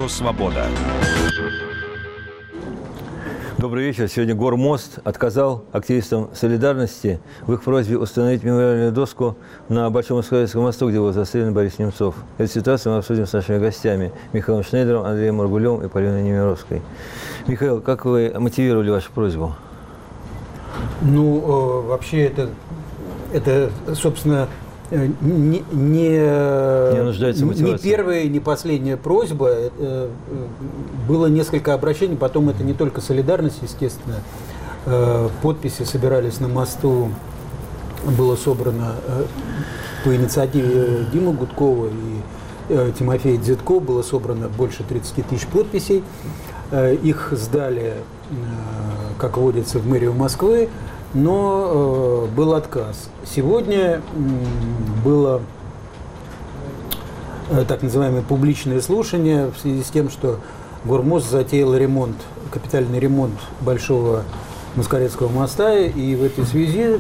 Свобода. Добрый вечер. Сегодня Гормост отказал активистам «Солидарности» в их просьбе установить мемориальную доску на Большом Москворецком мосту, где был застрелен Борис Немцов. Эту ситуацию мы обсудим с нашими гостями Михаилом Шнейдером, Андреем Маргулевым и Полиной Немировской. Михаил, как вы мотивировали вашу просьбу? Ну, вообще это собственно, не нуждается в мотивации. Не первая, не последняя просьба. Было несколько обращений, потом это не только солидарность, естественно. Подписи собирались на мосту, было собрано по инициативе Димы Гудкова и Тимофея Дзитко, было собрано больше 30 тысяч подписей. Их сдали, как водится, в мэрию Москвы, но был отказ. Сегодня было так называемое публичное слушание в связи с тем, что Гормост затеял ремонт, капитальный ремонт Большого Москворецкого моста, и в этой связи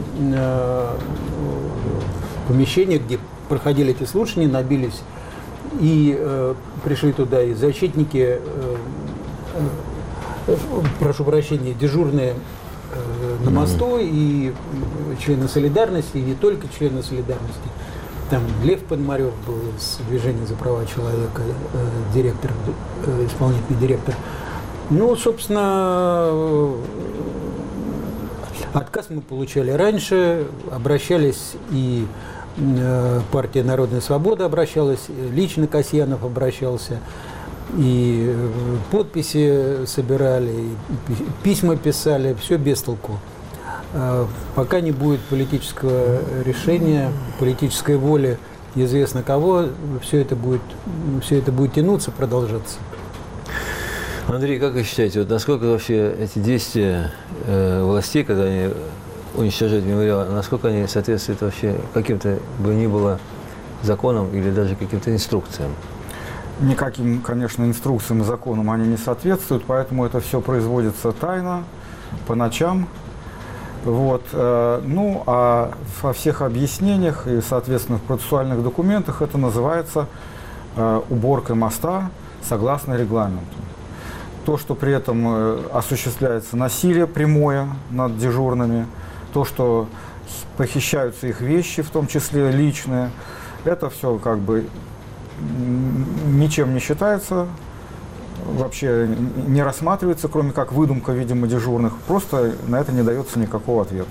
помещение, где проходили эти слушания, набились и пришли туда и защитники, прошу прощения, дежурные на мосту, и члены «Солидарности», и не только члены «Солидарности». Там Лев Пономарев был из движения за права человека, директор, исполнительный директор. Ну, собственно, отказ мы получали раньше, обращались и партия «Народная свобода» обращалась, лично Касьянов обращался, и подписи собирали, и письма писали, все без толку. Пока не будет политического решения, политической воли известно кого, все это будет тянуться, продолжаться. Андрей, как вы считаете, вот насколько вообще эти действия властей, когда они уничтожают мемориал, насколько они соответствуют вообще каким-то бы ни было законам или даже каким-то инструкциям? Никаким, конечно, инструкциям и законам они не соответствуют, поэтому это все производится тайно, по ночам. Вот. Ну, а во всех объяснениях и, соответственно, в процессуальных документах это называется уборкой моста согласно регламенту. То, что при этом осуществляется насилие прямое над дежурными, то, что похищаются их вещи, в том числе личные, это все как бы ничем не считается, вообще не рассматривается, кроме как выдумка, видимо, дежурных. Просто на это не дается никакого ответа.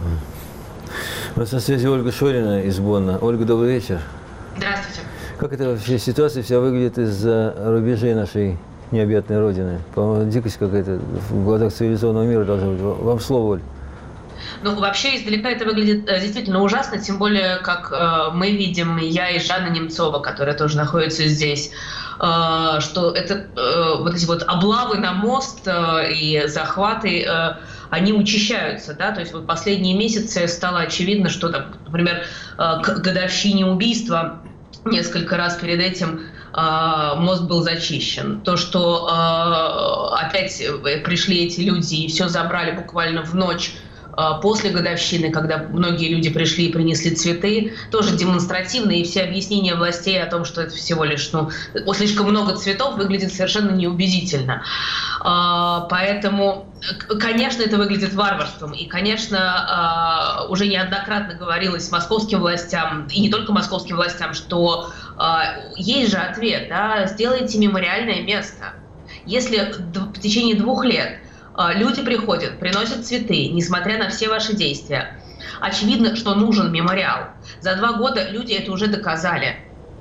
У нас на связи Ольга Шорина из Бонна. Ольга, добрый вечер. Здравствуйте. Как эта вообще ситуация вся выглядит из-за рубежей нашей необъятной Родины? По-моему, дикость какая-то в глазах цивилизованного мира должна быть. Вам слово, Оль. Ну, вообще, издалека это выглядит действительно ужасно, тем более, как мы видим, я и Жанна Немцова, которая тоже находится здесь, что это вот эти вот облавы на мост и захваты, они учащаются, да, то есть вот последние месяцы стало очевидно, что, там, например, к годовщине убийства несколько раз перед этим мост был зачищен. То, что опять пришли эти люди и все забрали буквально в ночь после годовщины, когда многие люди пришли и принесли цветы, тоже демонстративно, и все объяснения властей о том, что это всего лишь слишком много цветов, выглядит совершенно неубедительно. Поэтому, конечно, это выглядит варварством, и, конечно, уже неоднократно говорилось московским властям, и не только московским властям, что есть же ответ, да, сделайте мемориальное место. Если в течение 2 лет люди приходят, приносят цветы, несмотря на все ваши действия, очевидно, что нужен мемориал. За 2 года люди это уже доказали.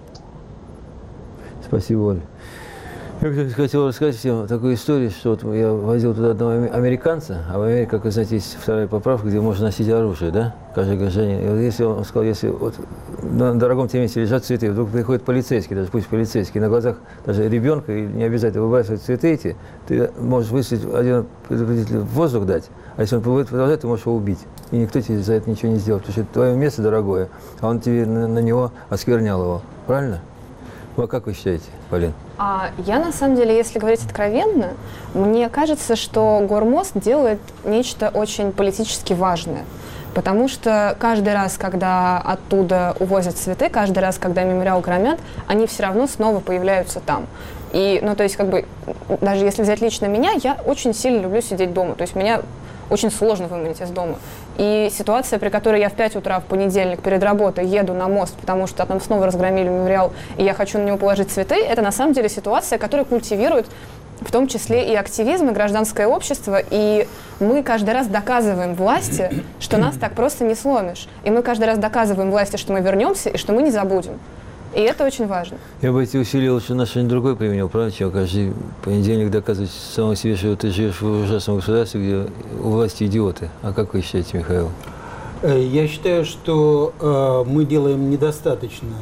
Спасибо, Оля. Я хотел рассказать всем такую историю, что вот я возил туда одного американца, а в Америке, как вы знаете, есть 2-я поправка, где можно носить оружие, да, каждый гражданин. И вот если он сказал, если вот на дорогом тебе месте лежат цветы, вдруг приходит полицейский, даже пусть полицейский, на глазах даже ребенка, и не обязательно выбрасывать цветы эти, ты можешь выстрелить один предупредитель в воздух дать, а если он будет продолжать, ты можешь его убить. И никто тебе за это ничего не сделает, потому что это твое место дорогое, а он тебе на него осквернял его. Правильно? Ну, а как вы считаете, Полин? Я, на самом деле, если говорить откровенно, мне кажется, что Гормост делает нечто очень политически важное. Потому что каждый раз, когда оттуда увозят цветы, каждый раз, когда мемориал громят, они все равно снова появляются там. И, ну, то есть, как бы, даже если взять лично меня, я очень сильно люблю сидеть дома. То есть, меня очень сложно выманить из дома. И ситуация, при которой я в 5 утра в понедельник перед работой еду на мост, потому что там снова разгромили мемориал, и я хочу на него положить цветы, это на самом деле ситуация, которая культивирует в том числе и активизм, и гражданское общество. И мы каждый раз доказываем власти, что нас так просто не сломишь. И мы каждый раз доказываем власти, что мы вернемся и что мы не забудем. И это очень важно. Я бы эти усилия лучше на что-нибудь другое применил, правда, чем каждый понедельник доказывать самому себе, что ты живешь в ужасном государстве, где у власти идиоты. А как вы считаете, Михаил? Я считаю, что мы делаем недостаточно,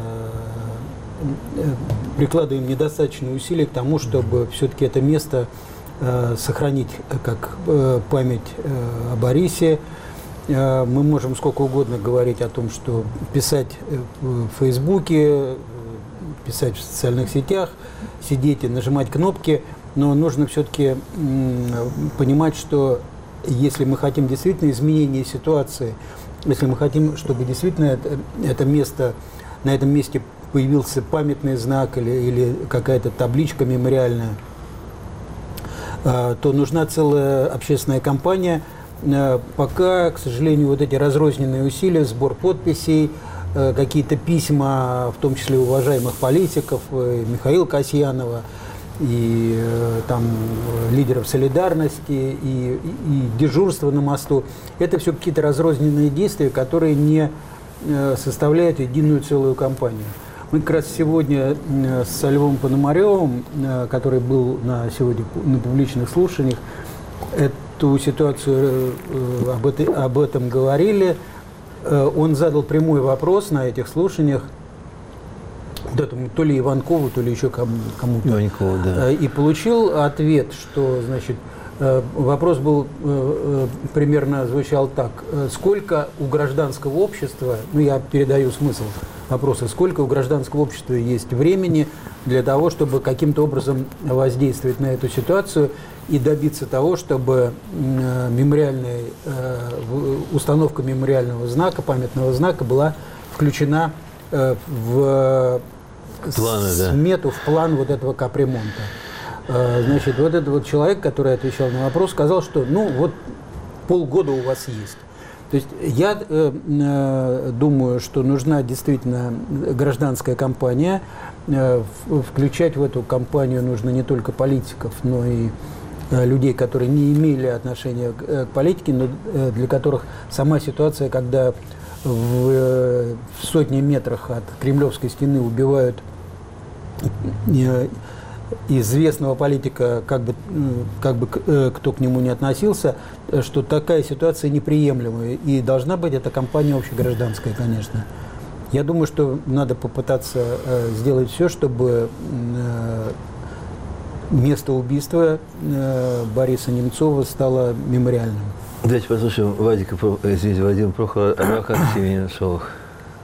прикладываем недостаточные усилия к тому, чтобы все-таки это место сохранить как память о Борисе. Мы можем сколько угодно говорить о том, что писать в Фейсбуке, писать в социальных сетях, сидеть и нажимать кнопки, но нужно все-таки понимать, что если мы хотим действительно изменения ситуации, если мы хотим, чтобы действительно это место, на этом месте появился памятный знак или какая-то табличка мемориальная, то нужна целая общественная кампания. Пока, к сожалению, вот эти разрозненные усилия, сбор подписей, какие-то письма, в том числе уважаемых политиков, Михаила Касьянова, и там лидеров солидарности, и дежурство на мосту, это все какие-то разрозненные действия, которые не составляют единую целую кампанию. Мы как раз сегодня с Львом Пономаревым, который был сегодня на публичных слушаниях, эту ситуацию, об этом говорили. Он задал прямой вопрос на этих слушаниях, то ли Иванкову, то ли еще кому-то. Иванкову, да. И получил ответ, что, значит, вопрос был примерно звучал так: сколько у гражданского общества, ну я передаю смысл вопроса, сколько у гражданского общества есть времени для того, чтобы каким-то образом воздействовать на эту ситуацию и добиться того, чтобы установка мемориального знака, памятного знака была включена в смету, в план вот этого капремонта. Значит, вот этот вот человек, который отвечал на вопрос, сказал, что ну вот полгода у вас есть. То есть я думаю, что нужна действительно гражданская кампания. Включать в эту кампанию нужно не только политиков, но и людей, которые не имели отношения к политике, но для которых сама ситуация, когда в сотни метрах от Кремлевской стены убивают известного политика, как бы кто к нему не относился, что такая ситуация неприемлемая. И должна быть эта кампания общегражданская, конечно. Я думаю, что надо попытаться сделать все, чтобы место убийства Бориса Немцова стало мемориальным. Давайте послушаем Вадима Прохорова о раках семени Немцовых.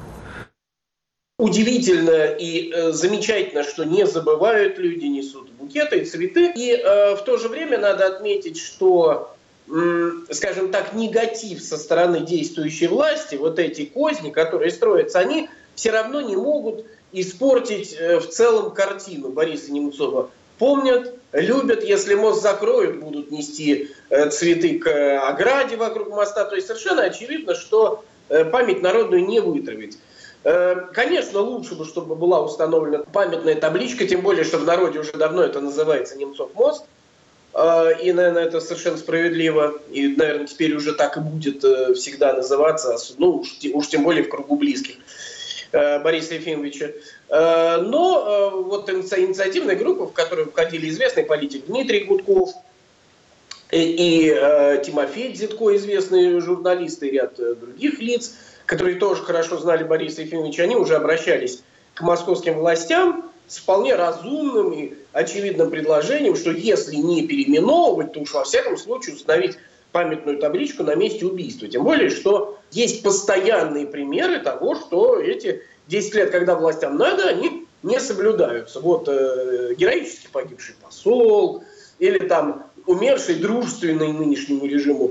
Удивительно и замечательно, что не забывают люди, несут букеты и цветы. И в то же время надо отметить, что, скажем так, негатив со стороны действующей власти, вот эти козни, которые строятся, они все равно не могут испортить в целом картину Бориса Немцова. Помнят, любят, если мост закроют, будут нести цветы к ограде вокруг моста. То есть совершенно очевидно, что память народную не вытравить. Конечно, лучше бы, чтобы была установлена памятная табличка, тем более, что в народе уже давно это называется Немцов мост. И, наверное, это совершенно справедливо. И, наверное, теперь уже так и будет всегда называться, ну, уж тем более в кругу близких Бориса Ефимовича. Но вот инициативная группа, в которую входили известный политик Дмитрий Гудков и Тимофей Дзитко, известные журналисты, и ряд других лиц, которые тоже хорошо знали Бориса Ефимовича, они уже обращались к московским властям с вполне разумным и очевидным предложением, что если не переименовывать, то уж во всяком случае установить памятную табличку на месте убийства. Тем более, что есть постоянные примеры того, что эти 10 лет, когда властям надо, они не соблюдаются. Вот героически погибший посол, или там умерший дружественный нынешнему режиму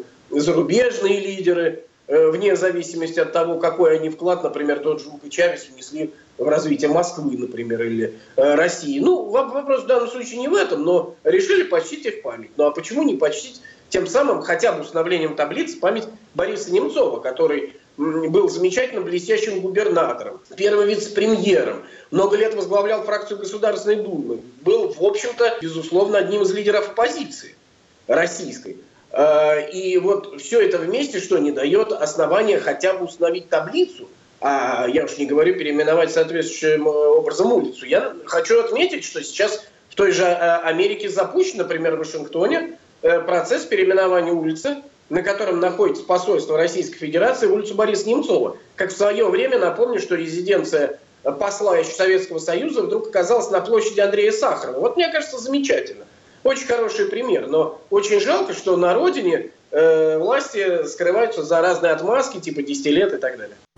зарубежные лидеры, вне зависимости от того, какой они вклад, например, тот же Хуго Чавес внесли в развитие Москвы, например, или России. Ну, вопрос в данном случае не в этом, но решили почтить их память. Ну, а почему не почтить тем самым хотя бы установлением таблицы память Бориса Немцова, который был замечательным, блестящим губернатором, первым вице-премьером, много лет возглавлял фракцию Государственной Думы, был, в общем-то, безусловно, одним из лидеров оппозиции российской. И вот все это вместе, что не дает основания хотя бы установить таблицу, а я уж не говорю переименовать соответствующим образом улицу. Я хочу отметить, что сейчас в той же Америке запущен, например, в Вашингтоне, процесс переименования улицы, на котором находится посольство Российской Федерации, в улицу Бориса Немцова. Как в свое время, напомню, что резиденция посла еще Советского Союза вдруг оказалась на площади Андрея Сахарова. Вот, мне кажется, замечательно. Очень хороший пример. Но очень жалко, что на родине власти скрываются за разные отмазки, типа 10 лет и так далее.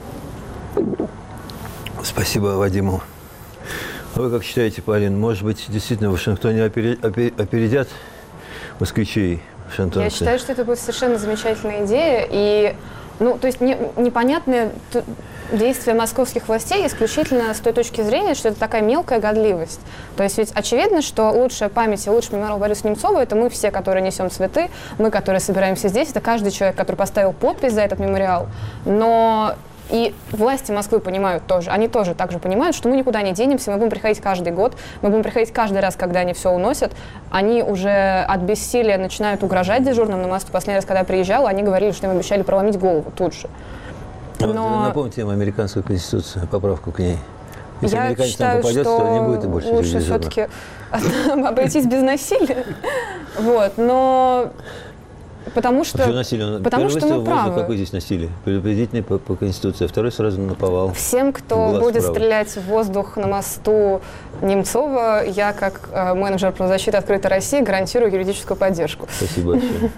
Спасибо Вадиму. Вы как считаете, Полин, может быть, действительно в Вашингтоне опередят москвичей? Я считаю, что это будет совершенно замечательная идея. И, то есть непонятные действия московских властей исключительно с той точки зрения, что это такая мелкая годливость. То есть ведь очевидно, что лучшая память и лучший мемориал Бориса Немцова — это мы все, которые несем цветы, мы, которые собираемся здесь, это каждый человек, который поставил подпись за этот мемориал. Но и власти Москвы понимают тоже, они тоже так же понимают, что мы никуда не денемся, мы будем приходить каждый год, мы будем приходить каждый раз, когда они все уносят. Они уже от бессилия начинают угрожать дежурным на мосту. Последний раз, когда я приезжала, они говорили, что им обещали проломить голову тут же. Но... Напомните им американскую конституцию, поправку к ней. Если я американец считаю, там попадет, то не будет и больше лучше все-таки обойтись без насилия. Вот, но... Потому что мы правы. Какое здесь насилие? Предупредительное по Конституции, а второй сразу наповал. Всем, кто будет стрелять в воздух на мосту Немцова, я, как менеджер правозащиты «Открытой России», гарантирую юридическую поддержку. Спасибо большое.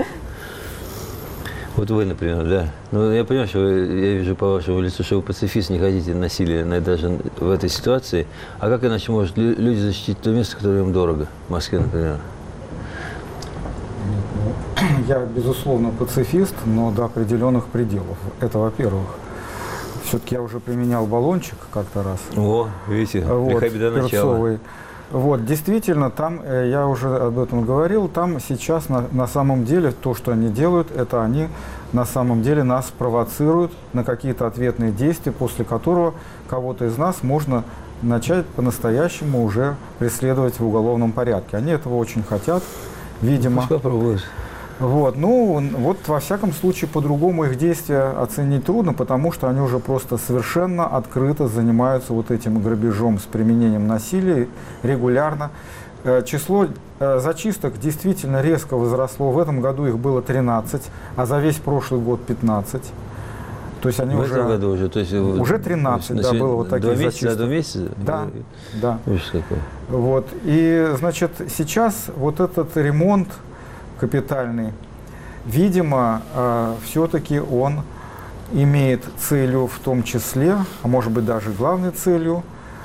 Вот вы, например, да. Ну, я понимаю, что я вижу по вашему лицу, что вы пацифист, не хотите насилия даже в этой ситуации. А как иначе может люди защитить то место, которое им дорого? В Москве, например. Я, безусловно, пацифист, но до определенных пределов. Это, во-первых. Все-таки я уже применял баллончик как-то раз. О, видите, лиха беда начала. Вот, действительно, там, я уже об этом говорил, там сейчас на самом деле то, что они делают, это они на самом деле нас провоцируют на какие-то ответные действия, после которого кого-то из нас можно начать по-настоящему уже преследовать в уголовном порядке. Они этого очень хотят, видимо. Пусть попробуют. Вот, вот во всяком случае по-другому их действия оценить трудно, потому что они уже просто совершенно открыто занимаются вот этим грабежом с применением насилия регулярно. Число зачисток действительно резко возросло. В этом году их было 13, а за весь прошлый год 15. То есть они в этом году уже 13, да, было вот таких зачисток. 2 месяца? Да. Ужас какой. Вот, и, значит, сейчас вот этот ремонт капитальный, видимо, все-таки он имеет целью в том числе, а может быть даже главной целью,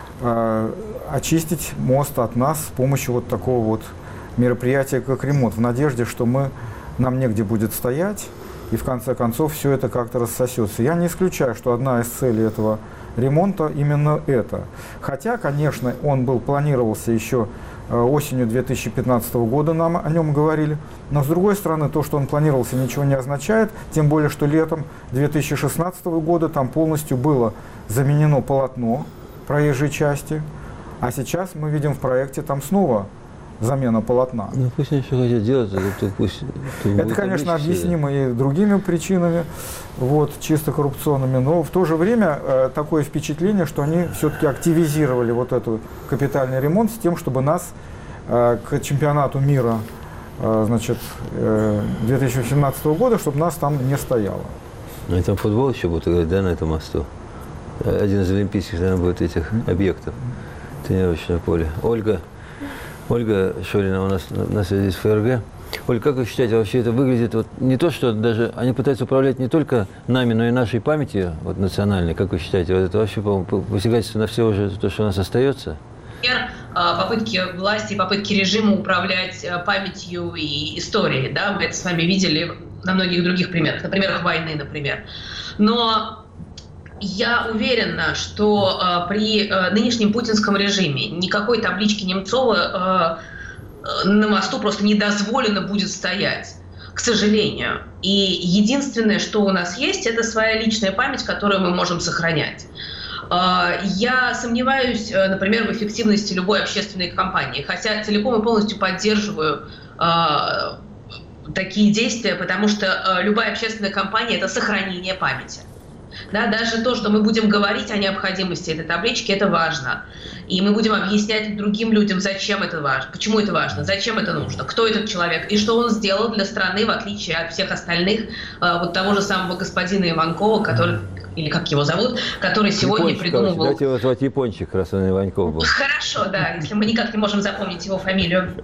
очистить мост от нас с помощью вот такого вот мероприятия, как ремонт, в надежде, что нам негде будет стоять, и в конце концов все это как-то рассосется. Я не исключаю, что одна из целей этого ремонта именно это. Хотя, конечно, он планировался еще осенью 2015 года, нам о нем говорили. Но, с другой стороны, то, что он планировался, ничего не означает. Тем более, что летом 2016 года там полностью было заменено полотно проезжей части. А сейчас мы видим в проекте там снова замена полотна. Ну, пусть они что хотят делать, пусть... Это, конечно, объяснимо и другими причинами, вот, чисто коррупционными, но в то же время такое впечатление, что они все-таки активизировали вот этот капитальный ремонт с тем, чтобы нас к чемпионату мира, значит, 2017 года, чтобы нас там не стояло. Ну, и там футбол еще будет играть, да, на этом мосту? Один из олимпийских, наверное, будет этих объектов, тренировочное поле. Ольга Шорина у нас на связи с ФРГ. Оль, как вы считаете, вообще это выглядит вот не то, что даже они пытаются управлять не только нами, но и нашей памятью вот, национальной. Как вы считаете, вот это вообще, по-моему, посягательство на все уже то, что у нас остается? Например, попытки власти, попытки режима управлять памятью и историей. Да? Мы это с вами видели на многих других примерах. На примерах войны, например. Но Я уверена, что при нынешнем путинском режиме никакой таблички Немцова на мосту просто не дозволено будет стоять, к сожалению. И единственное, что у нас есть, это своя личная память, которую мы можем сохранять. Я сомневаюсь, например, в эффективности любой общественной кампании, хотя целиком и полностью поддерживаю такие действия, потому что любая общественная кампания – это сохранение памяти. Да, даже то, что мы будем говорить о необходимости этой таблички, это важно. И мы будем объяснять другим людям, зачем это важно, почему это важно, зачем это нужно, кто этот человек и что он сделал для страны, в отличие от всех остальных, вот того же самого господина Иванкова, который, или как его зовут, который сегодня придумывал... Давайте его звать Япончик, раз он Иванков был. Хорошо, да, если мы никак не можем запомнить его фамилию.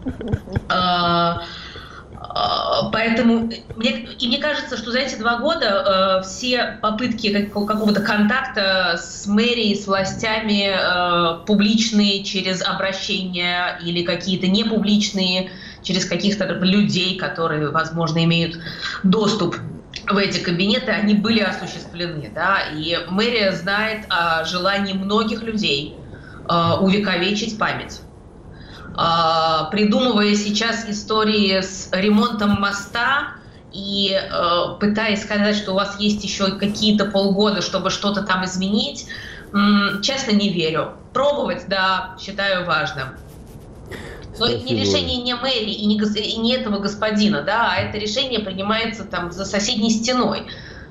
Поэтому мне кажется, что за эти 2 года все попытки какого-то контакта с мэрией, с властями, публичные через обращения или какие-то непубличные через каких-то людей, которые, возможно, имеют доступ в эти кабинеты, они были осуществлены. Да? И мэрия знает о желании многих людей увековечить память. Придумывая сейчас истории с ремонтом моста и пытаясь сказать, что у вас есть еще какие-то полгода, чтобы что-то там изменить, честно, не верю. Пробовать, да, считаю важным. Но это не решение не мэрии и не этого господина, да, а это решение принимается там за соседней стеной.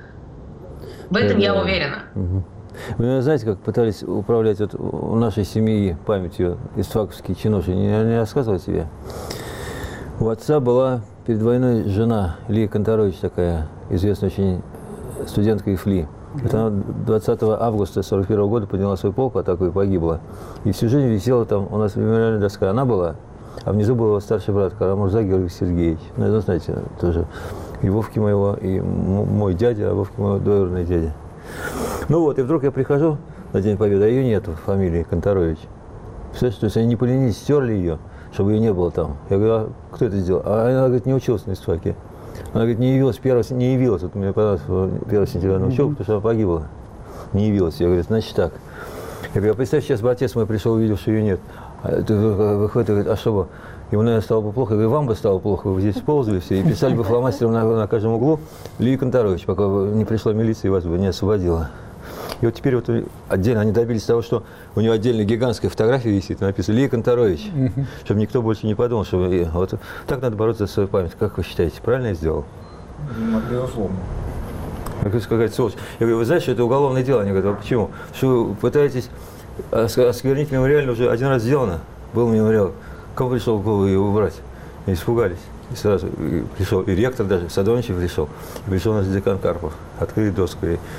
В этом я уверена. Вы знаете, как пытались управлять вот у нашей семьи памятью истфаковские чинуши? Не рассказывал тебе? У отца была перед войной жена Лия Конторович такая, известная очень студентка ИФЛИ. Это она 20 августа 1941 года подняла свой полк, атаку и погибла. И всю жизнь висела там, у нас мемориальная доска, она была, а внизу был его старший брат Карамурза Георгий Сергеевич. Ну, это, знаете, тоже и Вовки моего, и мой дядя, а Вовки моего двоюродный дядя. Ну вот, и вдруг я прихожу на День Победы, а ее нету, фамилии Конторович. Представляете, то есть они не поленились, стерли ее, чтобы ее не было там. Я говорю, а кто это сделал? А она, говорит, не училась на истфаке. Она, говорит, не явилась, вот мне понравилось, 1 сентября она учила, потому что она погибла. Не явилась. Я говорю, значит так. Я говорю, а представь, сейчас бы отец мой пришел, увидел, что ее нет. Выходит и говорит, а что бы? Ему, наверное, стало бы плохо. Я говорю, вам бы стало плохо, вы здесь ползали все, и писали бы фломастером на каждом углу Лия Конторович, пока не пришла милиция и вас бы не освободила. И вот теперь вот отдельно они добились того, что у него отдельно гигантская фотография висит, написано Лия Конторович, чтобы никто больше не подумал, что вот так надо бороться за свою память. Как вы считаете, правильно я сделал? Безусловно. Какая-то сволочь. Я говорю, вы знаете, что это уголовное дело? Они говорят, а почему? Что вы пытаетесь осквернить мемориально, уже один раз сделано, был мемориал. Кому пришел в голову его убрать? И испугались. И сразу пришел и ректор даже, Садовничев пришел. И пришел наш декан Карпов, открыть доску. И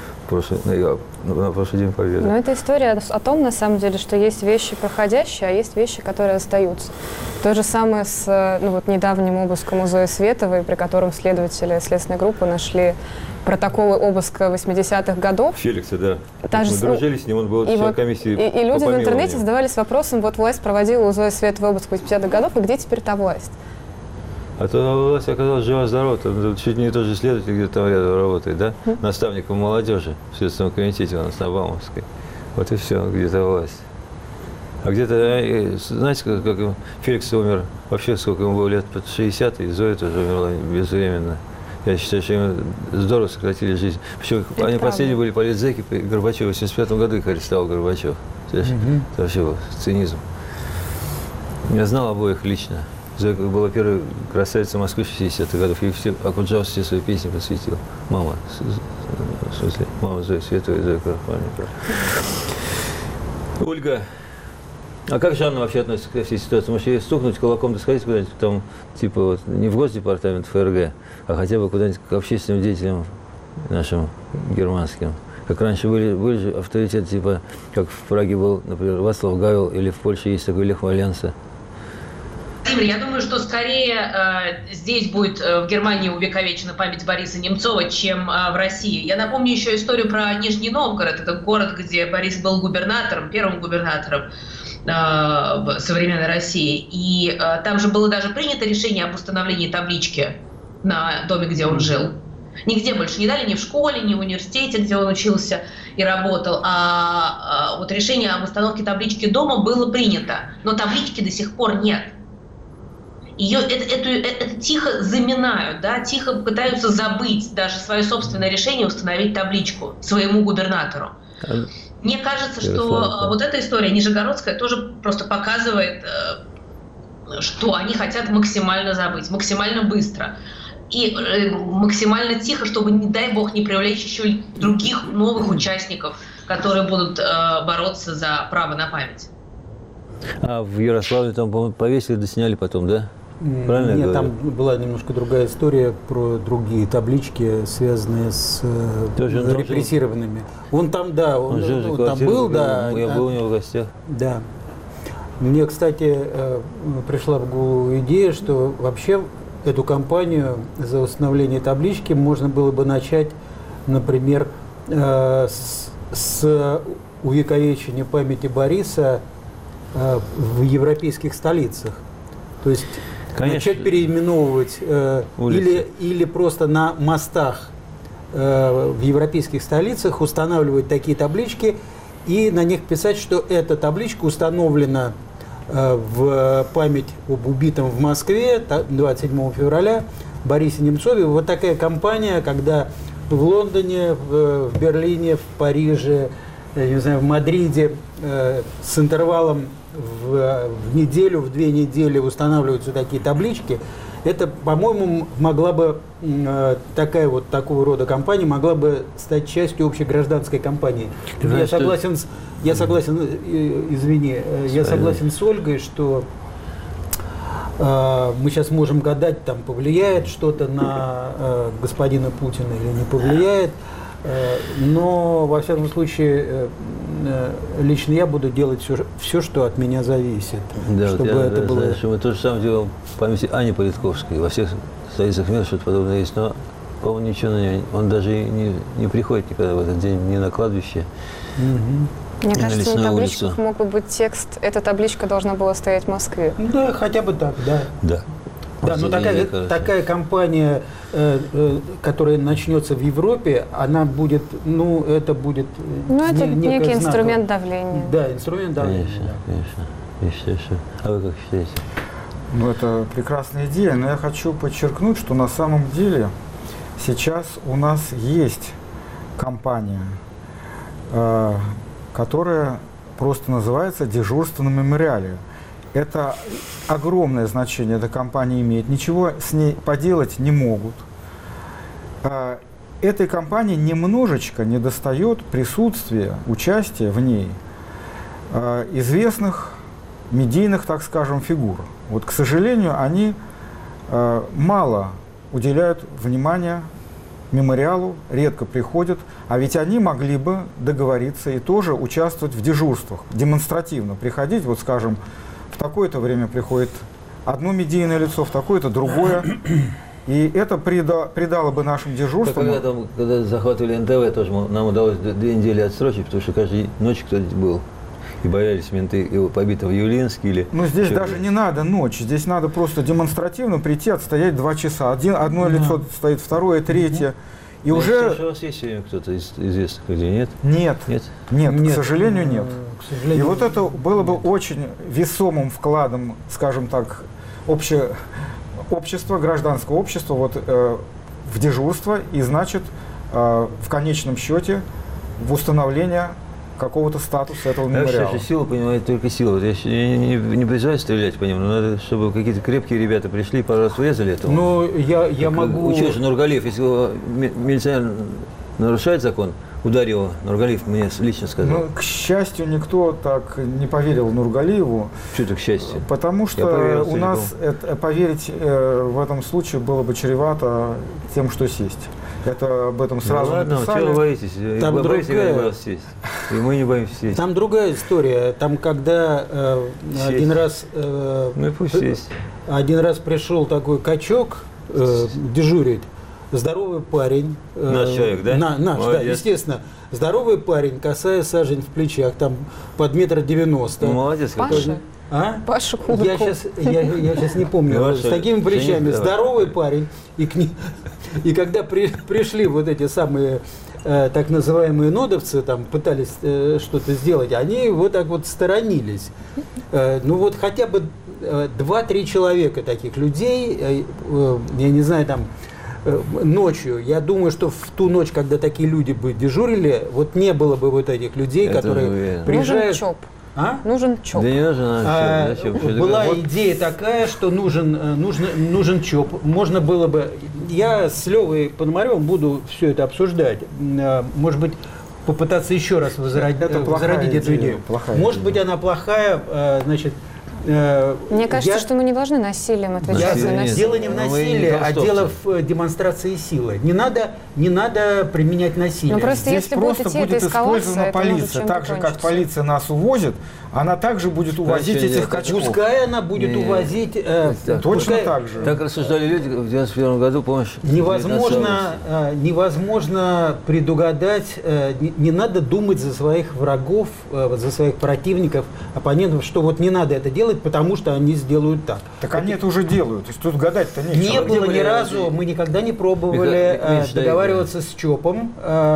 на прошлый День Победы. Но это история о том, на самом деле, что есть вещи проходящие, а есть вещи, которые остаются. То же самое с недавним обыском у Зои Световой, при котором следователи следственной группы нашли протоколы обыска 80-х годов. Феликса, да. Мы дружили с ним, он был член комиссии по помилованию. И люди в интернете задавались вопросом, вот власть проводила у Зои Световой обыск 80-х годов, и где теперь та власть? А то власть оказалась жива-здорова, чуть не тот же следователь где-то там рядом работает, да? Наставником молодежи в Следственном комитете у нас на Бауманской. Вот и все, где-то власть. А где-то, знаете, как Феликс умер, вообще сколько ему было лет, под 60, и Зоя тоже умерла безвременно. Я считаю, что им здорово сократили жизнь. Причем они последние были политзеки, Горбачев, в 85 году их арестовал Горбачев. Это вообще был цинизм. Я знал обоих лично. Зойка была первой красавицей Москвы 60-х годов. Ей Акуджава все свои песни посвятил. Мама, в смысле, мама Зои Световой, Зойка Рафаэльевна. Ольга, а как Жанна вообще относится к всей ситуации? Может, ей стукнуть кулаком, да сходить куда-нибудь там, типа, вот, не в Госдепартамент ФРГ, а хотя бы куда-нибудь к общественным деятелям нашим германским? Как раньше были же авторитеты, типа, как в Праге был, например, Вацлав Гавел, или в Польше есть такой Лех Валенса. Я думаю, что скорее здесь будет в Германии увековечена память Бориса Немцова, чем в России. Я напомню еще историю про Нижний Новгород. Это город, где Борис был губернатором, первым губернатором в современной России. И там же было даже принято решение об установлении таблички на доме, где он жил. Нигде больше не дали, ни в школе, ни в университете, где он учился и работал. Вот решение об установке таблички дома было принято, но таблички до сих пор нет. Это тихо заминают, да, тихо пытаются забыть даже свое собственное решение установить табличку своему губернатору. Мне кажется, что вот эта история нижегородская тоже просто показывает, что они хотят максимально забыть, максимально быстро и максимально тихо, чтобы, не дай бог, не привлечь еще других новых участников, которые будут бороться за право на память. А в Ярославле там, по-моему, повесили, досняли потом, да? Правильно Нет, я там была немножко другая история про другие таблички, связанные с репрессированными. Он там, да, он там был, да. Я был у него в гостях. Да. Мне, кстати, пришла в голову идея, что вообще эту кампанию за установление таблички можно было бы начать, например, с увековечения памяти Бориса в европейских столицах. То есть начать переименовывать или просто на мостах в европейских столицах устанавливать такие таблички и на них писать, что эта табличка установлена в память об убитом в Москве 27 февраля Борисе Немцове. Вот такая кампания, когда в Лондоне, в Берлине, в Париже, я не знаю, в Мадриде с интервалом в неделю, в 2 недели устанавливаются такие таблички. Это, по-моему, могла бы такого рода кампания могла бы стать частью общей гражданской кампании. Я согласен с Ольгой, что мы сейчас можем гадать, там повлияет что-то на господина Путина или не повлияет. Но, во всяком случае, лично я буду делать все, что от меня зависит. Да, чтобы вот это было... Знаешь, мы то же самое делаем в памяти Ани Политковской. Во всех столицах мира что-то подобное есть, но, по-моему, ничего на нее. Он даже не приходит никогда в этот день ни на кладбище, Мне кажется, на табличках улицу. мог бы быть текст: эта табличка должна была стоять в Москве. Да, хотя бы так, да. Да. Да, но такая кампания, которая начнется в Европе, она будет, это будет... Это некий инструмент давления. Да, инструмент давления. Конечно. А вы как считаете? Это прекрасная идея, но я хочу подчеркнуть, что на самом деле сейчас у нас есть кампания, которая просто называется «Дежурство на мемориале». Это огромное значение эта кампания имеет. Ничего с ней поделать не могут. Этой кампании немножечко недостает присутствия, участия в ней известных медийных, так скажем, фигур. Вот, к сожалению, они мало уделяют внимания мемориалу, редко приходят, а ведь они могли бы договориться и тоже участвовать в дежурствах, демонстративно приходить, вот, скажем, в такое-то время приходит одно медийное лицо, в такое-то другое. И это придало бы нашим дежурствам... Когда захватывали НТВ, тоже нам удалось 2 недели отсрочить, потому что каждую ночь кто-то был. И боялись менты его побитого Явлинский или... Здесь даже не надо ночь, здесь надо просто демонстративно прийти, отстоять 2 часа. Одно лицо стоит, второе, третье. И уже... У вас есть сегодня кто-то из известных людей, нет? Нет, к сожалению, нет. И вот это было бы очень весомым вкладом, скажем так, общества, гражданского общества в дежурство и, значит, в конечном счете в установление какого-то статуса этого мемориала. Я силу понимаю, только силу. Я не призываю стрелять по ним, но надо, чтобы какие-то крепкие ребята пришли и пару раз врезали этого. Я могу... Учился Нургалиев, если его милиционер нарушает закон, ударь его. Нургалиев мне лично сказал. К счастью, никто так не поверил Нургалиеву. Что это к счастью? Потому что у нас поверить в этом случае было бы чревато тем, что сесть. Это об этом сразу написали. Чего вы боитесь? Там другая... сесть. И мы не боимся сесть. Там другая история. Там, когда один раз пришел такой качок дежурить, здоровый парень. Наш человек, да? Наш, да, естественно. Здоровый парень, косая сажень в плечах, там под 1,90 м. Молодец, Паша? Паша Кулаков. Я сейчас не помню. С такими плечами. Здоровый парень. И И когда пришли вот эти самые так называемые нодовцы, там пытались что-то сделать, они вот так вот сторонились. Ну вот хотя бы 2-3 человека таких людей, я не знаю, там ночью, я думаю, что в ту ночь, когда такие люди бы дежурили, вот не было бы вот этих людей, Это которые приезжают... Нужен ЧОП. А? Нужен ЧОП. Да не нужен Была идея такая, что нужен ЧОП. Можно было бы... Я с Левой Пономаревым буду все это обсуждать. Может быть, попытаться еще раз возродить эту идею. Может быть, она плохая, значит... Мне кажется, что мы не должны насилием отвечать на насилие. Дело не в насилии, а дело в демонстрации силы. Не надо применять насилие. Но просто Здесь если просто будет идти будет эта эскалация, использована полиция. Так же, как полиция нас увозит, она также будет увозить этих качков. Пускай она будет увозить... Точно так же. Так рассуждали люди в 91 году, помнишь? Невозможно предугадать, не надо думать за своих врагов, за своих противников, оппонентов, что вот не надо это делать, потому что они сделают так. Так они это уже делают. То есть тут гадать-то нечего. Не было ни разу, мы никогда не пробовали договариваться с ЧОПом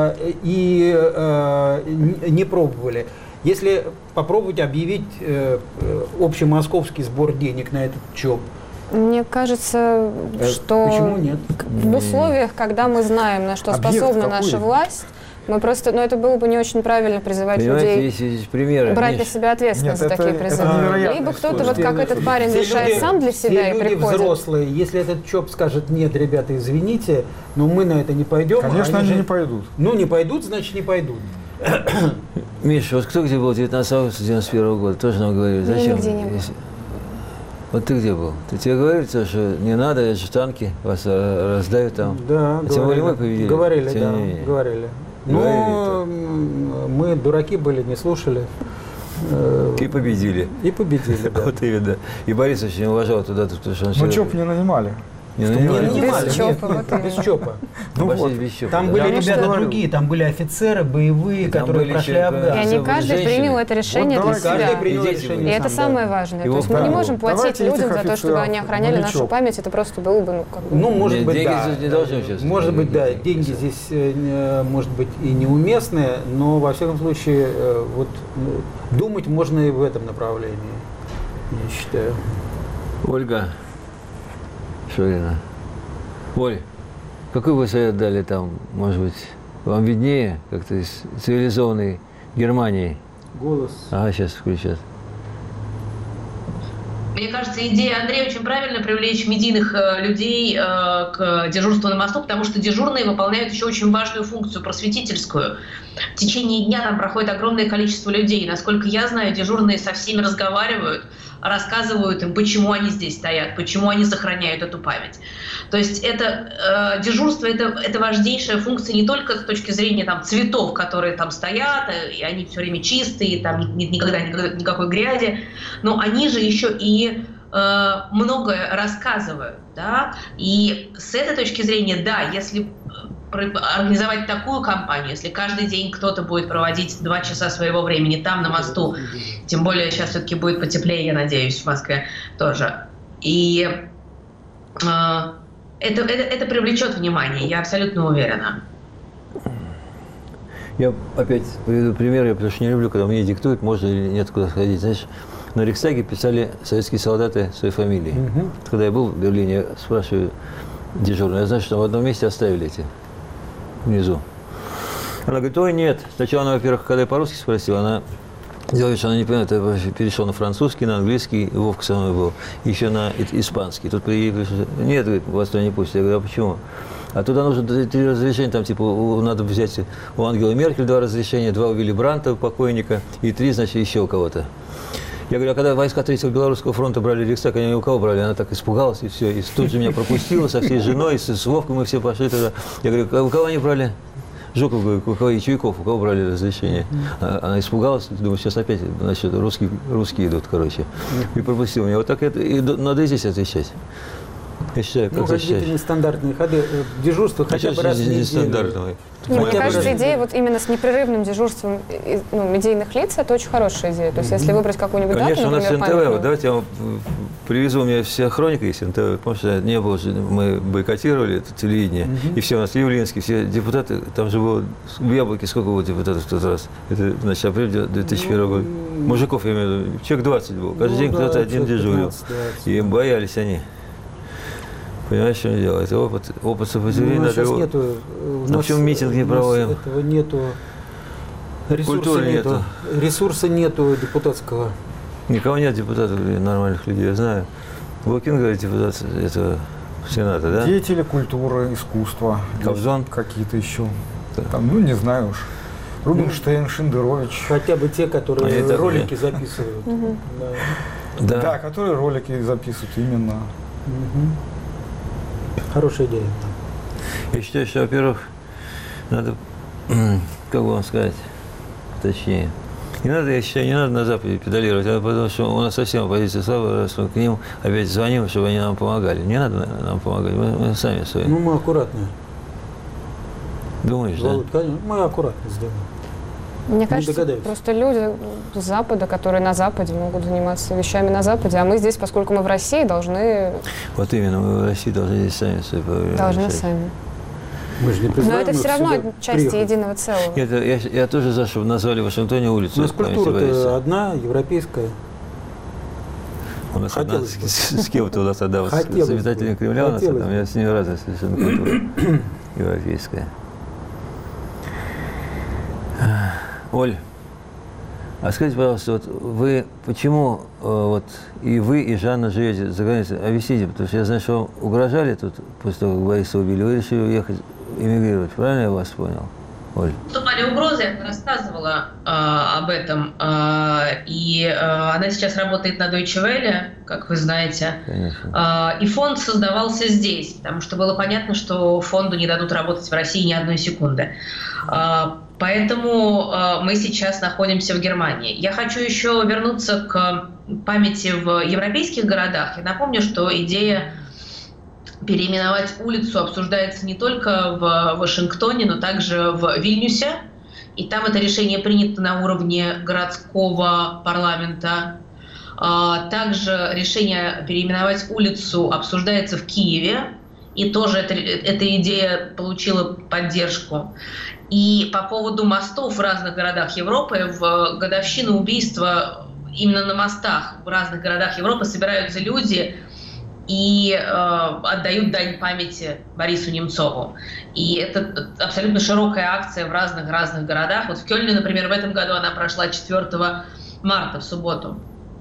и не пробовали. Если попробовать объявить общемосковский сбор денег на этот ЧОП, мне кажется, что почему нет? В условиях, когда мы знаем, на что способна наша власть, мы просто, это было бы не очень правильно призывать людей есть примеры, брать на себя ответственность за такие призывы. Либо кто-то, вот как этот парень, решает сам для себя и приходит. Люди взрослые, если этот ЧОП скажет: нет, ребята, извините, но мы на это не пойдем. Конечно, они не пойдут. Ну, не пойдут, значит, не пойдут. Миша, вот кто где был 19 августа 91 года? Тоже нам говорили. Зачем? Нигде не был. Вот ты где был? Тебе говорили, что не надо, это же танки вас раздают там. Да, тем более мы победили. Говорили, говорили. Но мы дураки были, не слушали. И победили. И победили, да. Вот именно. И Борис очень уважал туда, потому что он... Ну, ЧОП не нанимали. Не нанимали. Без ЧОПа. Без ЧОПа. Там были ребята другие, там были офицеры боевые, которые прошли Афган. И они каждый принял это решение для себя. И это самое важное. То есть мы не можем платить людям за то, чтобы они охраняли нашу память. Это просто было бы, ну, может быть, да. Деньги здесь не должны сейчас. Может быть, да. Деньги здесь, может быть, и неуместные, но, во всяком случае, вот думать можно и в этом направлении, я считаю. Ольга Шурина. Оль, какой вы совет дали там, может быть, вам виднее, как-то из цивилизованной Германии? Голос. Ага, сейчас включат. Мне кажется, идея Андрея очень правильно — привлечь медийных людей к дежурству на мосту, потому что дежурные выполняют еще очень важную функцию, просветительскую. В течение дня там проходит огромное количество людей. Насколько я знаю, дежурные со всеми разговаривают, рассказывают им, почему они здесь стоят, почему они сохраняют эту память. То есть это дежурство — это важнейшая функция не только с точки зрения там цветов, которые там стоят, и они все время чистые, там нет никогда никакой грязи, но они же еще и многое рассказывают, да. И с этой точки зрения, да, если организовать такую кампанию, если каждый день кто-то будет проводить 2 часа своего времени там, на мосту, тем более сейчас все-таки будет потеплее, я надеюсь, в Москве тоже, и это привлечет внимание, я абсолютно уверена. Я опять приведу пример, я потому что не люблю, когда мне диктуют, можно или нет куда сходить. Знаешь, на Рейхстаге писали советские солдаты своей фамилии. Когда я был в Берлине, я спрашиваю дежурную, я знаю, что в одном месте оставили эти внизу. Она говорит: ой, нет. Сначала она, во-первых, когда я по-русски спросил, она делает, что она не понимает, я перешел на французский, на английский, Вовка со мной был, еще на испанский. Тут нет, говорит, вас туда не пустят. Я говорю: а почему? А туда нужно 3 разрешения, там типа надо взять у Ангелы Меркель 2 разрешения, 2 у Вилли Брандта, покойника, и 3, значит, еще у кого-то. Я говорю: а когда войска 3-го Белорусского фронта брали Рейхстаг, они у кого брали? Она так испугалась, и все. И тут же меня пропустила со всей женой, с Вовкой мы все пошли туда. Я говорю: у кого они брали? Жуков, говорю, у кого и Чуйков, у кого брали разрешение? Она испугалась, думаю, сейчас опять, значит, русские идут, короче. И пропустил меня. Вот так это, и надо и здесь отвечать. Я считаю, как ты какие-то считаешь? нестандартные ходы. Дежурство хотя бы раз в неделю. Нестандартного. Мне Хотя бы кажется, раз- идея вот именно с непрерывным дежурством медийных лиц, это очень хорошая идея. То есть если выбрать какую-нибудь дату, Конечно, у нас например, НТВ. памятную. Вот давайте я вам привезу, у меня вся хроника есть НТВ. Потому что не было же, мы бойкотировали это телевидение. И все у нас, Явлинский, все депутаты, там же было в Яблоке сколько было депутатов в тот раз? Это, значит, апрель 2001 года. Мужиков, я имею в виду, человек 20 был. Каждый день кто-то один дежурил. 15-20. И боялись они. Понимаешь, что дело? Это опыт сопротивления. У нас надо сейчас его- нету. А почему митинг не проводим? Этого нету. Ресурса Культуры нету. Ресурса нету депутатского. Никого нет депутатов, нормальных людей, я знаю. Лукин, говорит, депутат этого Сената, да? Деятели культуры, искусства. Кобзон? Есть какие-то еще. Там, ну, не знаю уж. Рубинштейн, Шендерович. Хотя бы те, которые Они так, ролики записывают. Да. Да, которые ролики записывают именно. Хорошая идея. Я считаю, что, во-первых, надо, как бы вам сказать, точнее, не надо, я считаю, не надо на Западе педалировать, потому что у нас совсем оппозиция слабая, раз мы к ним опять звоним, чтобы они нам помогали. Не надо нам помогать, мы сами свои. Ну, мы аккуратно. Думаешь, да? Володь, конечно, мы аккуратно сделаем. Мне кажется, догадаюсь. просто люди с Запада, которые на Западе, могут заниматься вещами на Западе, а мы здесь, поскольку мы в России, должны Вот именно, мы в России должны здесь сами свои проблемы решать. сами. Мы же не Но призываем это их все равно сюда части приехать. единого целого. Нет, я тоже за, чтобы назвали в Вашингтоне улицу. У нас памяти культура-то Бориса. одна, европейская. У нас одна Хотелось бы. с кем-то у нас одна, Хотелось с обитателями бы. Кремля у нас, Хотелось там, бы. я с ними разная совершенно культура европейская. Оль, а скажите, пожалуйста, вот вы почему вот и вы, и Жанна живете за границей? Объясните, потому что я знаю, что вам угрожали тут, после того, как Бориса убили, вы решили уехать, эмигрировать. Правильно я вас понял, Оль? Поступали угрозы, я рассказывала об этом, и она сейчас работает на Deutsche Welle, как вы знаете. Конечно. И фонд создавался здесь, потому что было понятно, что фонду не дадут работать в России ни одной секунды. Поэтому мы сейчас находимся в Германии. Я хочу еще вернуться к памяти в европейских городах. Я напомню, что идея переименовать улицу обсуждается не только в Вашингтоне, но также в Вильнюсе. И там это решение принято на уровне городского парламента. Также решение переименовать улицу обсуждается в Киеве. И тоже эта идея получила поддержку. И по поводу мостов в разных городах Европы, в годовщину убийства именно на мостах в разных городах Европы собираются люди и отдают дань памяти Борису Немцову. И это абсолютно широкая акция в разных городах. Вот в Кёльне, например, в этом году она прошла 4 марта, в субботу.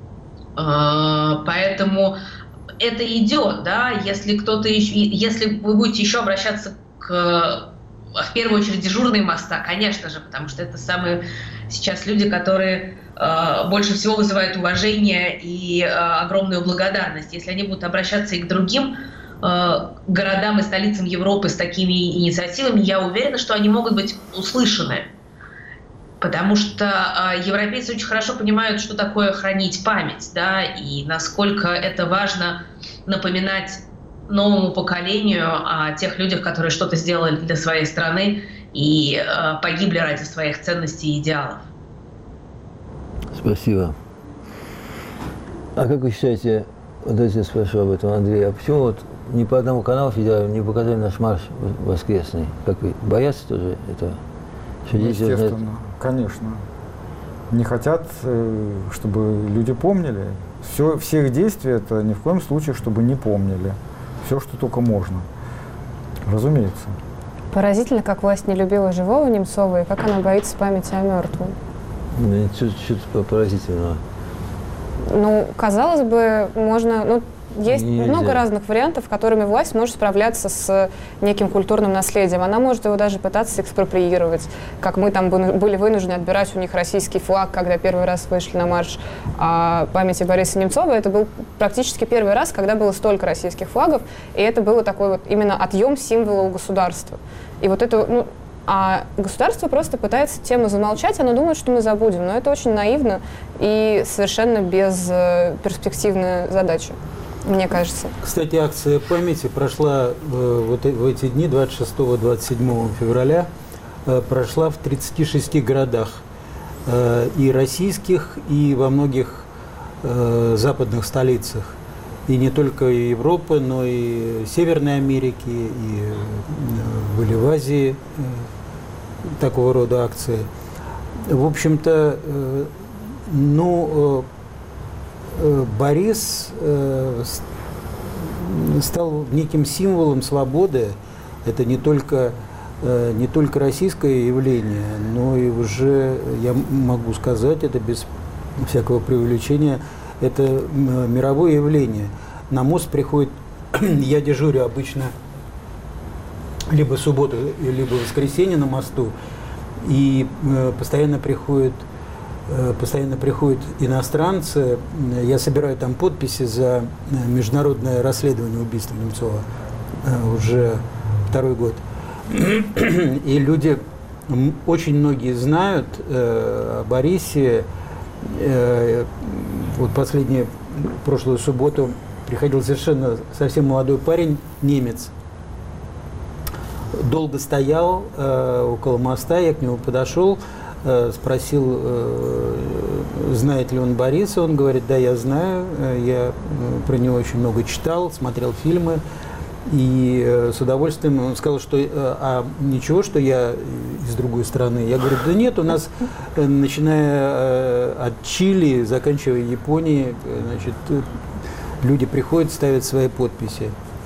Поэтому это идет, да, если вы будете еще обращаться в первую очередь дежурные моста, конечно же, потому что это самые сейчас люди, которые больше всего вызывают уважение и огромную благодарность. Если они будут обращаться и к другим городам и столицам Европы с такими инициативами, я уверена, что они могут быть услышаны. Потому что европейцы очень хорошо понимают, что такое хранить память, да, и насколько это важно напоминать новому поколению о тех людях, которые что-то сделали для своей страны и погибли ради своих ценностей и идеалов. Спасибо. А как вы считаете, вот я спрошу об этом, Андрей, а почему вот ни по одному каналу федеральному не показали наш марш воскресный? Как вы, боятся тоже этого? Что дети узнают? Естественно, конечно. Не хотят, чтобы люди помнили. Все их действия это ни в коем случае, чтобы не помнили. Все, что только можно. Разумеется. Поразительно, как власть не любила живого Немцова и как она боится памяти о мертвом. Ну, что-то поразительного. Ну, казалось бы, можно... Ну, есть Нельзя. много разных вариантов, которыми власть может справляться с неким культурным наследием. Она может его даже пытаться экспроприировать, как мы там были вынуждены отбирать у них российский флаг, когда первый раз вышли на марш памяти Бориса Немцова. Это был практически первый раз, когда было столько российских флагов, и это было такой вот именно отъем символа у государства. И вот это... Ну, а государство просто пытается тему замолчать, оно думает, что мы забудем, но это очень наивно и совершенно бесперспективная задача. мне кажется. Кстати, акция памяти прошла вот в эти дни, 26-27 февраля, прошла в 36 городах, и российских, и во многих западных столицах. И не только Европы, но и Северной Америки, и были в Азии такого рода акции. В общем-то, Борис стал неким символом свободы. Это не только российское явление, но и уже, я могу сказать, это без всякого преувеличения, это мировое явление. На мост приходит, я дежурю обычно либо субботу, либо воскресенье на мосту, и постоянно приходят иностранцы. Я собираю там подписи за международное расследование убийства Немцова уже второй год. И люди, очень многие знают о Борисе. Вот прошлую субботу приходил совсем молодой парень, немец. Долго стоял около моста, я к нему подошел, спросил, знает ли он Бориса. Он говорит: да, я знаю, я про него очень много читал, смотрел фильмы. И с удовольствием он сказал, что ничего, что я из другой страны. Я говорю: да нет, у нас, начиная от Чили, заканчивая Японией, значит, люди приходят, ставят свои подписи.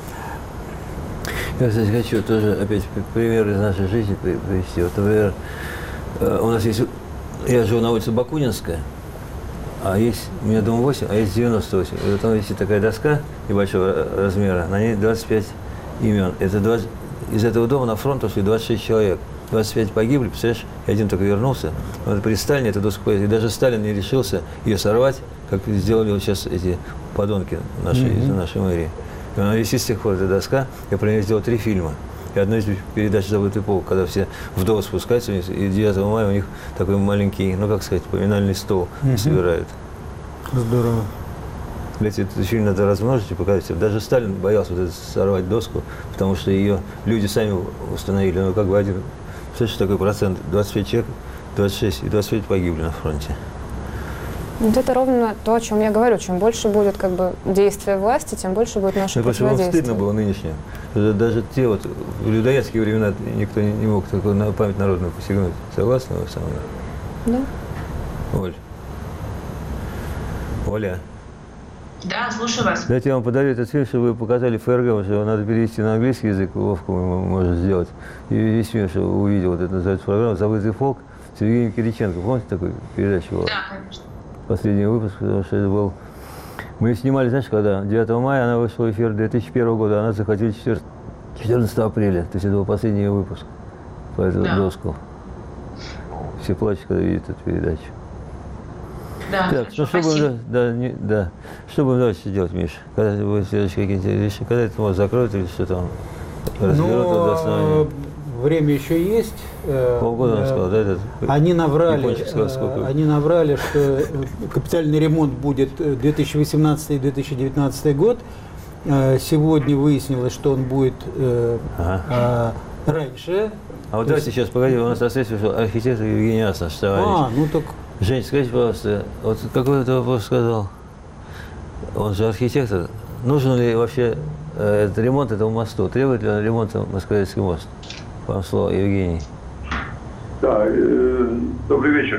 Я, кстати, хочу тоже опять пример из нашей жизни привести. Вот, например, у нас есть, я живу на улице Бакунинская, а есть, у меня дом 8, а есть 98. И вот там висит такая доска небольшого размера, на ней 25 имен. Из этого дома на фронт ушли 26 человек. 25 погибли, представляешь, и один только вернулся. Вот при Сталине эту доску, и даже Сталин не решился ее сорвать, как сделали вот сейчас эти подонки из нашей мэрии. И она висит с тех пор, эта доска. Я про нее сделал 3 фильма. И одна из передач «Забытый полк», когда все вдовы спускаются вниз, и 9 мая у них такой маленький, ну как сказать, поминальный стол собирают. Здорово. Этот фильм надо размножить и показать. Даже Сталин боялся вот сорвать доску, потому что ее люди сами установили. Ну как бы один, представляешь, такой процент, 25 человек, 26 и 25 погибли на фронте. Вот это ровно то, о чем я говорю. Чем больше будет как бы действия власти, тем больше будет наше противодействие. Стыдно было нынешнее. Даже те вот в людоедские времена никто не мог такой на память народную посягнуть. Согласны вы со мной? Да. Оль. Оля. Да, слушаю вас. Дайте я вам подарю этот фильм, чтобы вы показали ФРГ, что его надо перевести на английский язык, Вовку может сделать. И весь мир, чтобы увидел, вот это называется программа «Забытый полк» с Евгением Кириченко. Помните такую передачу была? Да, конечно. Последний выпуск, потому что это был... Мы снимали, знаешь, когда? 9 мая она вышла в эфир 2001 года, она захватила 14 апреля. То есть это был последний выпуск по эту доску. Все плачут, когда видят эту передачу. Да, так, ну что будем, что будем дальше делать, Миша? Когда будет следующие какие-то вещи? Когда это мост закроют или что там? Ну, время еще есть. Полгода, он сказал, да? Они наврали, что капитальный ремонт будет 2018-2019 год. Сегодня выяснилось, что он будет раньше. А вот давайте сейчас, погоди, у нас остается архитектор Евгений Ас, наш товарищ. Ну так... Жень, скажите, пожалуйста, вот какой это вопрос сказал? Он же архитектор. Нужен ли вообще этот ремонт этого моста? Требует ли он ремонта Москворецкий мост? Вам слово, Евгений. Да, добрый вечер.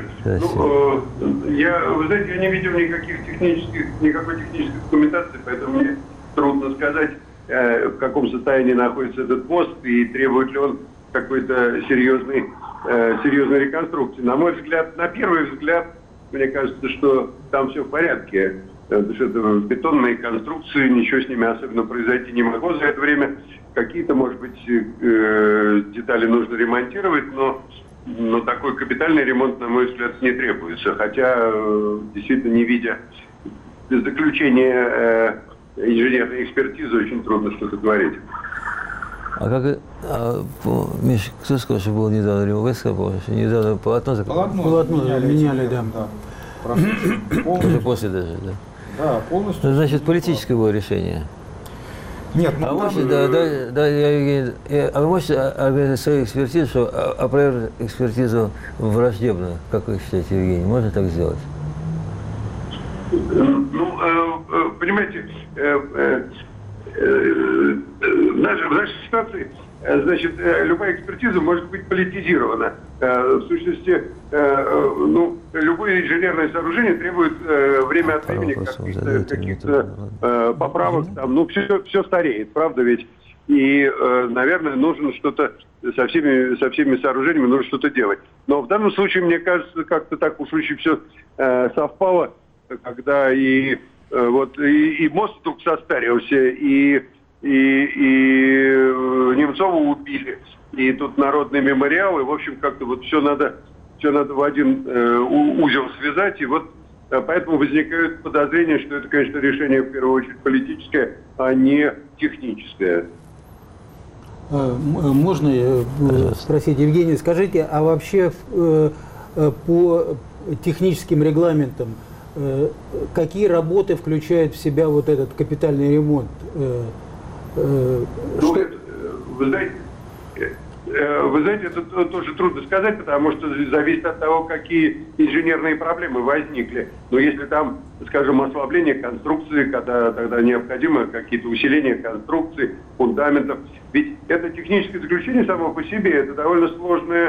Вы знаете, я не видел никакой технической документации, поэтому мне трудно сказать, в каком состоянии находится этот мост и требует ли он какой-то серьезной реконструкции. На мой взгляд, на первый взгляд, мне кажется, что там все в порядке. Потому что это бетонные конструкции, ничего с ними особенно произойти не могло за это время. Какие-то, может быть, детали нужно ремонтировать, но такой капитальный ремонт, на мой взгляд, не требуется. Хотя, действительно, не видя заключения инженерной экспертизы, очень трудно что-то говорить. Миш, кто сказал, что был недавно ремонт? Недавно полотно меняли, да. Уже после даже, да. Да, полностью. Значит, политическое было решение. Нет, А вы можете организовать свою экспертизу, что опровергнуть экспертизу враждебную, как вы считаете, Евгений? Можно так сделать? Ну, понимаете, в нашей ситуации, значит, любая экспертиза может быть политизирована. В сущности, ну, любое инженерное сооружение требует время от времени каких-то поправок. Там, ну, все стареет, правда ведь? И, наверное, нужно что-то со всеми сооружениями нужно что-то делать. Но в данном случае, мне кажется, как-то так уж очень все совпало, когда и мост вдруг состарился, и Немцова убили, и тут народный мемориал, и, в общем, как-то вот все надо в один узел связать, и вот поэтому возникают подозрения, что это, конечно, решение в первую очередь политическое, а не техническое. Можно спросить, Евгений, скажите, а вообще по техническим регламентам какие работы включает в себя вот этот капитальный ремонт? Вы знаете, это тоже трудно сказать, потому что зависит от того, какие инженерные проблемы возникли. Но если там, скажем, ослабление конструкции, когда тогда необходимо какие-то усиления конструкции, фундаментов. Ведь это техническое заключение само по себе, это довольно сложная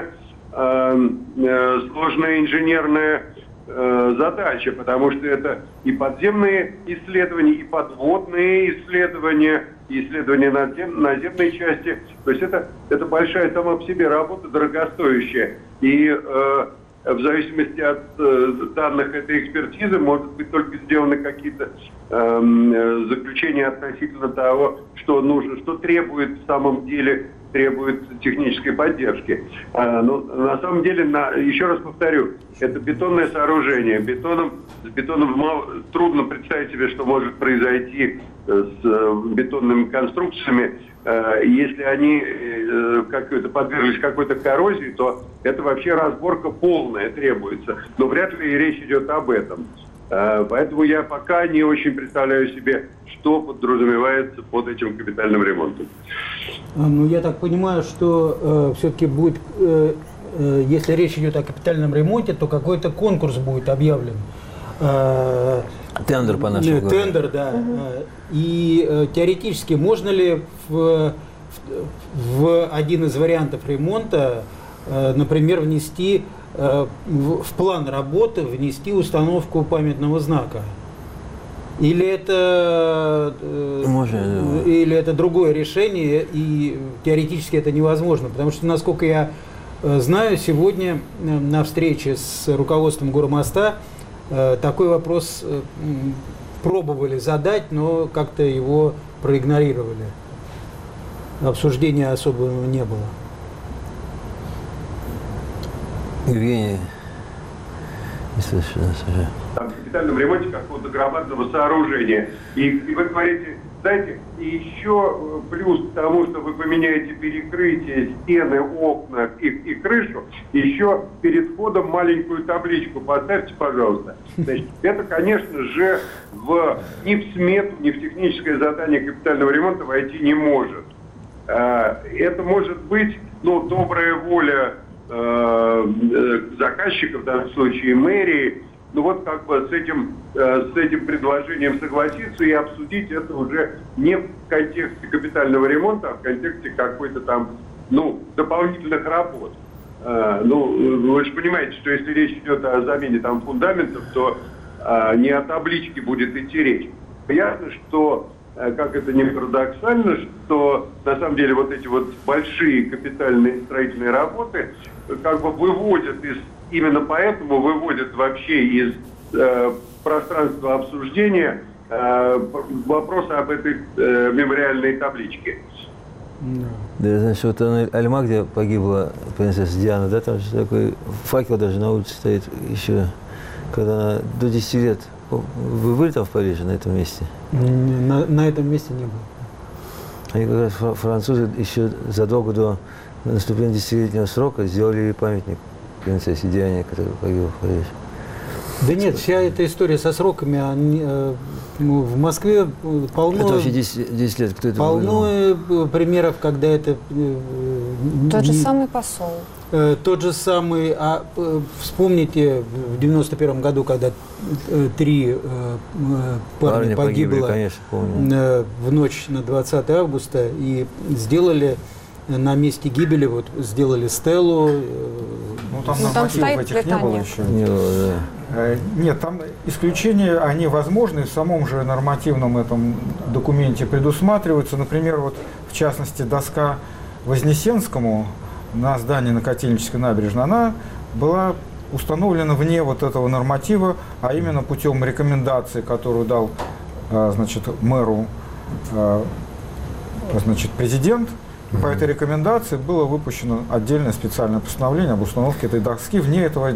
инженерная задача, потому что это и подземные исследования, и подводные исследования, и исследования наземной части. То есть это большая сама по себе работа, дорогостоящая. И в зависимости от данных этой экспертизы, может быть, только сделаны какие-то заключения относительно того, что нужно, что требует в самом деле технической поддержки. Но на самом деле, еще раз повторю, это бетонное сооружение. С бетоном трудно представить себе, что может произойти с бетонными конструкциями. Если они подверглись какой-то коррозии, то это вообще разборка полная требуется. Но вряд ли речь идет об этом. Поэтому я пока не очень представляю себе, что подразумевается под этим капитальным ремонтом. Ну, я так понимаю, что все-таки будет, если речь идет о капитальном ремонте, то какой-то конкурс будет объявлен. Тендер, по-нашему говоря. Тендер, да. И теоретически можно ли в один из вариантов ремонта, например, внести в план работы установку памятного знака? Или это другое решение, и теоретически это невозможно? Потому что, насколько я знаю, сегодня на встрече с руководством Гормоста такой вопрос пробовали задать, но как-то его проигнорировали. Обсуждения особого не было. Евгений, не слышу нас уже. Там, в капитальном ремонте какого-то громадного сооружения. И вы говорите, знаете, и еще плюс к тому, что вы поменяете перекрытие, стены, окна и крышу, еще перед входом маленькую табличку поставьте, пожалуйста. Значит, это, конечно же, ни в смету, ни в техническое задание капитального ремонта войти не может. Это может быть, добрая воля заказчиков, в данном случае мэрии, с этим предложением согласиться и обсудить это уже не в контексте капитального ремонта, а в контексте какой-то там, дополнительных работ. Вы же понимаете, что если речь идет о замене там фундаментов, то не о табличке будет идти речь. Ясно, что, как это ни парадоксально, что на самом деле вот эти вот большие капитальные строительные работы именно поэтому выводят вообще из пространства обсуждения вопроса об этой мемориальной табличке. Да, я знаю, что вот Альма, где погибла принцесса Диана, да, там же такой факел даже на улице стоит еще, когда она до 10 лет. Вы были там в Париже, на этом месте? На этом месте не был. Они как раз французы еще задолго до наступления 10-летнего срока сделали памятник принцессе Диане, которая погибла в Париже. Да нет, вся эта история со сроками, в Москве полно... Это вообще 10 лет, кто это полно примеров, когда это... Тот же самый посол. Тот же самый... вспомните, в 91 году, когда 3 парня погибло, конечно, помню. В ночь на 20 августа, и сделали на месте гибели, вот сделали стелу. Ну, там нормативов этих не было еще. Нет, там исключения, они возможны, в самом же нормативном этом документе предусматриваются. Например, вот в частности доска Вознесенскому на здании на Котельнической набережной, она была установлена вне вот этого норматива, а именно путем рекомендации, которую дал, значит, мэру, значит, президент. И по этой рекомендации было выпущено отдельное специальное постановление об установке этой доски вне этого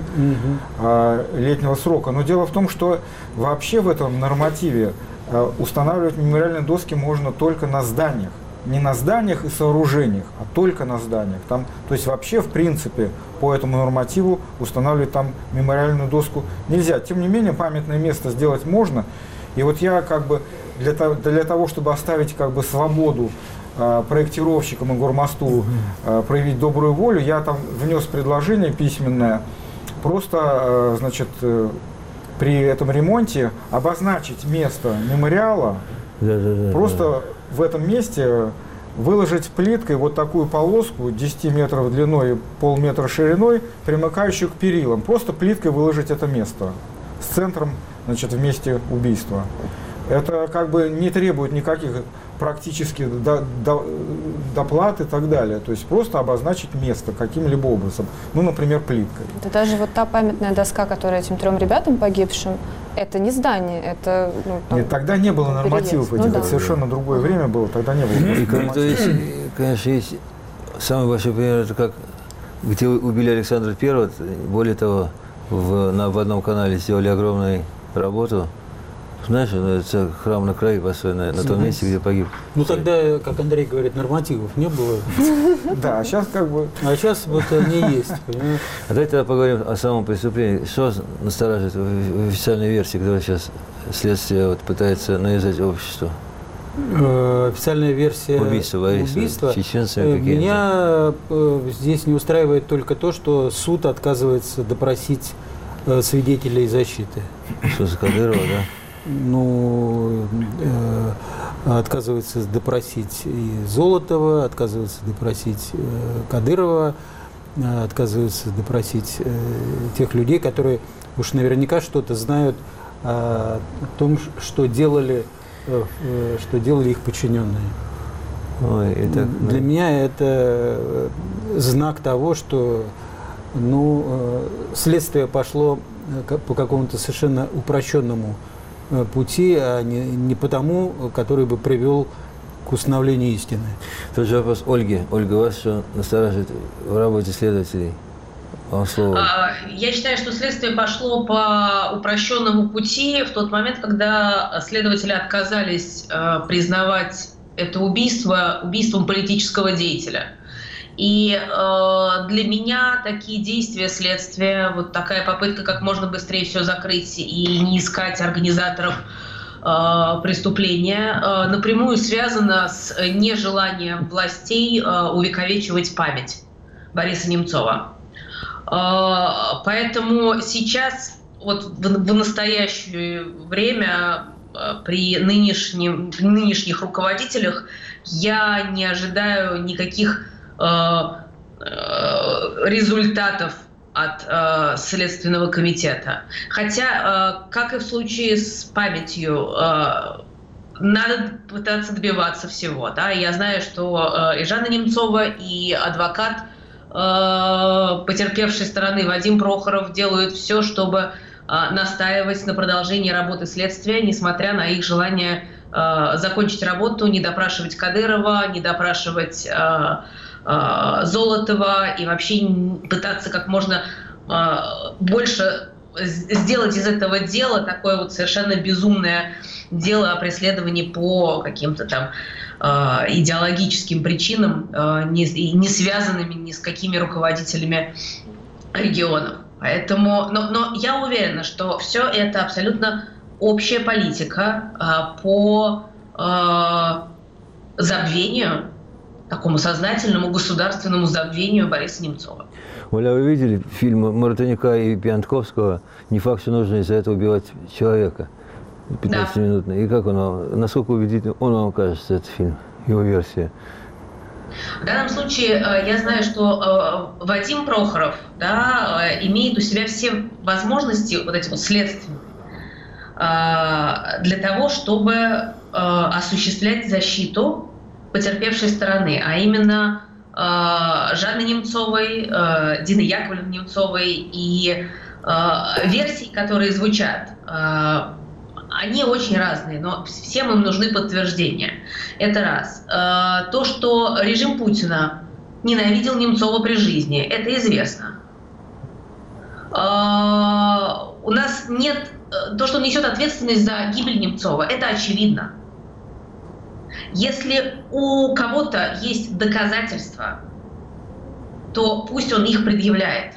10-летнего срока. Но дело в том, что вообще в этом нормативе устанавливать мемориальные доски можно только на зданиях. Не на зданиях и сооружениях, а только на зданиях. Там, то есть вообще, в принципе, по этому нормативу устанавливать там мемориальную доску нельзя. Тем не менее, памятное место сделать можно. И вот я как бы для того, чтобы оставить как бы свободу проектировщикам и Гормосту проявить добрую волю, я там внес предложение письменное, просто, значит, при этом ремонте обозначить место мемориала, просто в этом месте выложить плиткой вот такую полоску 10 метров длиной и полметра шириной, примыкающую к перилам. Просто плиткой выложить это место с центром, значит, в месте убийства. Это как бы не требует никаких практически доплат и так далее. То есть просто обозначить место каким-либо образом. Ну, например, плиткой. Да даже вот та памятная доска, которая этим 3 ребятам погибшим, это не здание, это... Нет, тогда не было нормативов этих. Это совершенно другое время было, тогда не было. И конечно, есть самый большой пример, это как, где убили Александра I. Более того, в одном канале сделали огромную работу. Знаешь, это храм на краю построен, на том месте, где погиб. Ну тогда, как Андрей говорит, нормативов не было. Да, а сейчас как бы... А сейчас вот они есть. А давайте тогда поговорим о самом преступлении. Что настораживает в официальной версии, которую сейчас следствие вот пытается навязать обществу? Официальная версия убийства чеченцами. Меня здесь не устраивает только то, что суд отказывается допросить свидетелей защиты. Что за Кадырова, да? Ну, отказывается допросить и Золотова, отказывается допросить Кадырова, отказывается допросить тех людей, которые уж наверняка что-то знают о том, что делали их подчиненные. Ой, Для меня это знак того, что следствие пошло по какому-то совершенно упрощенному пути, а не по тому, который бы привел к установлению истины. Тот же вопрос Ольги. Ольга, вас что настораживает в работе следователей? Вам слово. Я считаю, что следствие пошло по упрощенному пути в тот момент, когда следователи отказались признавать это убийство убийством политического деятеля. И для меня такие действия следствия, вот такая попытка как можно быстрее все закрыть и не искать организаторов преступления, напрямую связана с нежеланием властей увековечивать память Бориса Немцова. Поэтому сейчас, вот в настоящее время, при нынешних руководителях я не ожидаю никаких результатов от Следственного комитета. Хотя, как и в случае с памятью, надо пытаться добиваться всего. Да? Я знаю, что и Жанна Немцова, и адвокат потерпевшей стороны Вадим Прохоров делают все, чтобы настаивать на продолжении работы следствия, несмотря на их желание закончить работу, не допрашивать Кадырова, не допрашивать Золотова и вообще пытаться как можно больше сделать из этого дела такое вот совершенно безумное дело о преследовании по каким-то там идеологическим причинам, не связанными ни с какими руководителями регионов. Поэтому, но я уверена, что все это абсолютно общая политика по забвению, такому сознательному государственному забвению Бориса Немцова. Оля, вы видели фильмы Мартынюка и Пьянковского «Не факт, что нужно из-за этого убивать человека» 15-минутный. Да. И как он, насколько убедительно он вам кажется, этот фильм, его версия? В данном случае я знаю, что Вадим Прохоров, да, имеет у себя все возможности, вот эти вот следственные, для того, чтобы осуществлять защиту потерпевшей стороны, а именно Жанны Немцовой, Дины Яковлевны Немцовой и версий, которые звучат. Они очень разные, но всем им нужны подтверждения. Это раз. То, что режим Путина ненавидел Немцова при жизни, это известно. У нас нет... То, что он несет ответственность за гибель Немцова, это очевидно. Если у кого-то есть доказательства, то пусть он их предъявляет.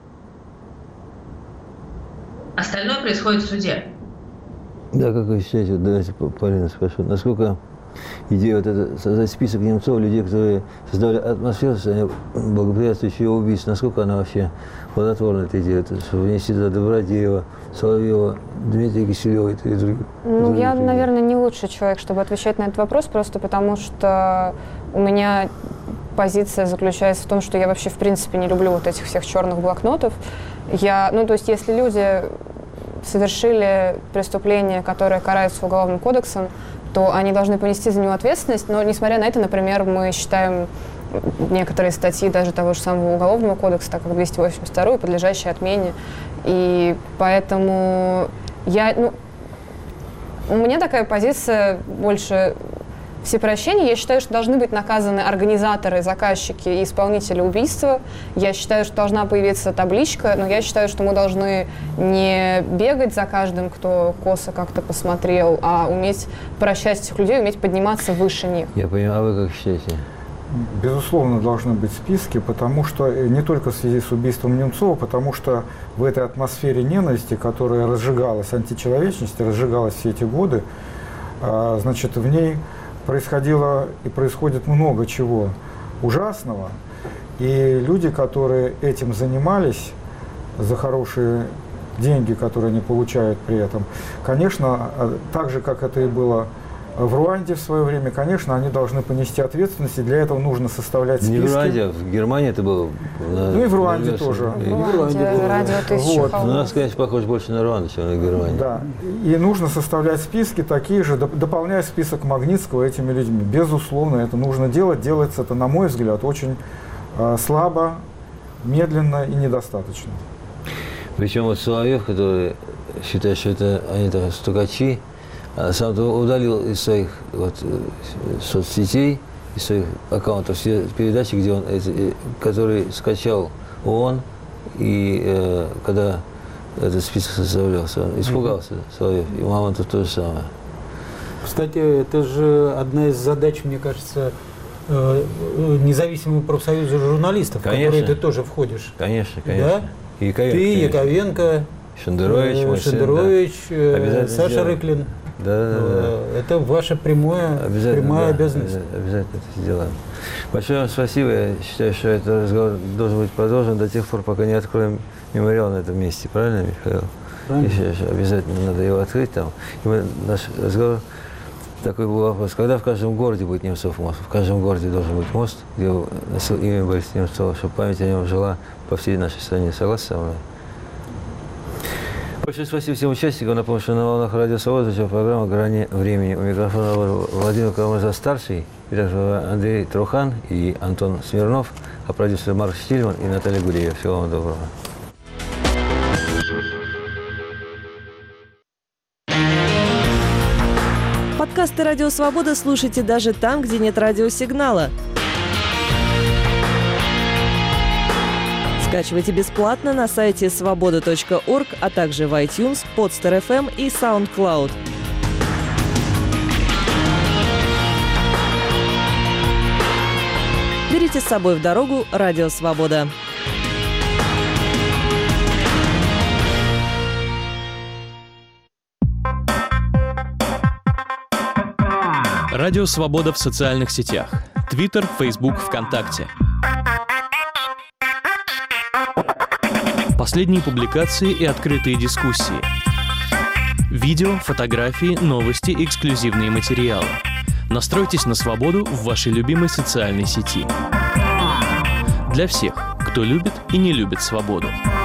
Остальное происходит в суде. Да, как вы считаете, давайте Полина спрошу, насколько идея вот это, создать список Немцова, людей, которые создали атмосферу состояния благоприятствующего убийства, насколько она вообще плодотворна, эта идея, чтобы внести туда Добродеева, Соловьева, Дмитрия Киселева и других? Ну, я, наверное, не лучший человек, чтобы отвечать на этот вопрос, просто потому что у меня позиция заключается в том, что я вообще, в принципе, не люблю вот этих всех черных блокнотов. То есть, если люди совершили преступление, которое карается Уголовным кодексом, то они должны понести за него ответственность. Но, несмотря на это, например, мы считаем некоторые статьи даже того же самого Уголовного кодекса, так как 282, подлежащие отмене. И поэтому у меня такая позиция больше всепрощения. Я считаю, что должны быть наказаны организаторы, заказчики и исполнители убийства. Я считаю, что должна появиться табличка, но я считаю, что мы должны не бегать за каждым, кто косо как-то посмотрел, а уметь прощать этих людей, уметь подниматься выше них. Я понимаю, а вы как считаете? Безусловно, должны быть списки, потому что не только в связи с убийством Немцова, потому что в этой атмосфере ненависти, которая разжигалась, античеловечности, разжигалась все эти годы, значит, в ней происходило и происходит много чего ужасного. И люди, которые этим занимались за хорошие деньги, которые они получают при этом, конечно, так же, как это и было в Руанде в свое время, конечно, они должны понести ответственность, и для этого нужно составлять списки. Не в Руанде, а в Германии это было. Ну и в Руанде тоже. Радио «Тысяча холмов». У нас, конечно, похож больше на Руанду, чем на Германию. Да. И нужно составлять списки такие же, дополняя список Магнитского этими людьми. Безусловно, это нужно делать. Делается это, на мой взгляд, очень слабо, медленно и недостаточно. Причем вот Соловьев, который считает, что это они там стукачи, сам удалил из своих соцсетей, из своих аккаунтов все передачи, где он, которые скачал ООН, и когда этот список составлялся, он испугался Соловьев, и мама тут то же самое. Кстати, это же одна из задач, мне кажется, независимого профсоюза журналистов, в который ты тоже входишь. Конечно, да? И Яковенко, ты, Яковенко, Шендерович, Саша Рыклин. Да. Это ваша прямая обязанность. Обязательно это сделаем. Большое вам спасибо. Я считаю, что этот разговор должен быть продолжен до тех пор, пока не откроем мемориал на этом месте. Правильно, Михаил? Правильно. Я считаю, что обязательно надо его открыть там. И наш разговор такой был вопрос. Когда в каждом городе будет Немцов мост? В каждом городе должен быть мост, где носил имя Бориса Немцова, чтобы память о нем жила по всей нашей стране. Согласны со мной? Большое спасибо всем участникам. Напомню, что на волнах Радио Свобода звучала программа «Грани времени». У микрофона Владимир Карамазов-старший, Андрей Трухан и Антон Смирнов, а продюсер Марк Штильман и Наталья Гуреева. Всего вам доброго. Подкасты «Радио Свобода» слушайте даже там, где нет радиосигнала. Скачивайте бесплатно на сайте svoboda.org, а также в iTunes, Podster.fm и SoundCloud. Берите с собой в дорогу «Радио Свобода». Радио «Свобода» в социальных сетях. Твиттер, Фейсбук, ВКонтакте. Последние публикации и открытые дискуссии. Видео, фотографии, новости, эксклюзивные материалы. Настройтесь на свободу в вашей любимой социальной сети. Для всех, кто любит и не любит свободу.